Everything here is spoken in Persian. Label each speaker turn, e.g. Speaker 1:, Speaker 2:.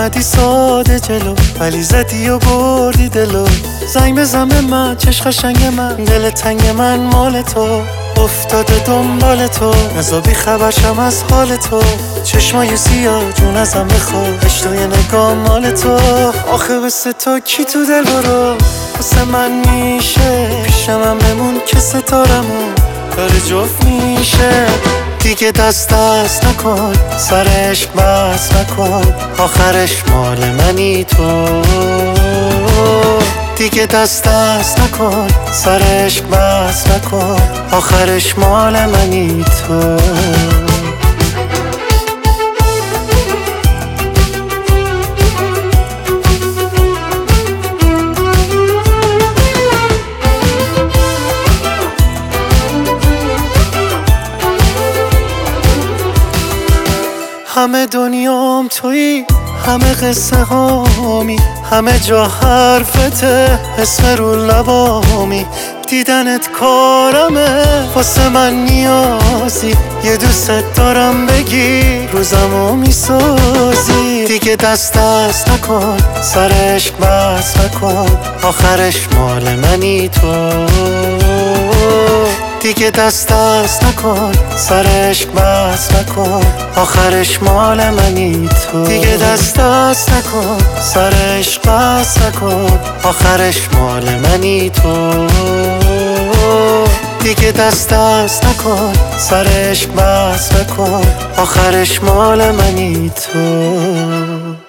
Speaker 1: اومدی ساده جلو ولی زدی و بردی دلو. زنگ بزن به من چش قشنگ من، دل تنگ من مال تو، افتاده دنبال تو، نزا بی خبرشم از حال تو. چشمای سیاه جون ازم بخواه، اشتوی نگاه مال تو. آخه بسه تو کی تو دل برو واسه من میشه، پیشم هم بمون که ستارمون داره جفت میشه. دیگه دست نکن سر عشق بس نکن، آخرش مال منی تو. دیگه دست نکن سر عشق بس نکن، آخرش مال منی تو. همه دنیام تویی، همه قصه هامی، همه جا حرفته، اسم رو لبامی. دیدنت کارمه، واسه من نیازی، یه دوست دارم بگی روزمو میسازی. دیگه دست نکن سر عشق بس نکن، آخرش مال منی تو. دیگه دست نکن سر عشق بس نکن، آخرش مال منی تو. دیگه دست نکن سر عشق بس نکن، آخرش مال منی تو. دیگه دست نکن سر عشق بس نکن، آخرش مال منی تو.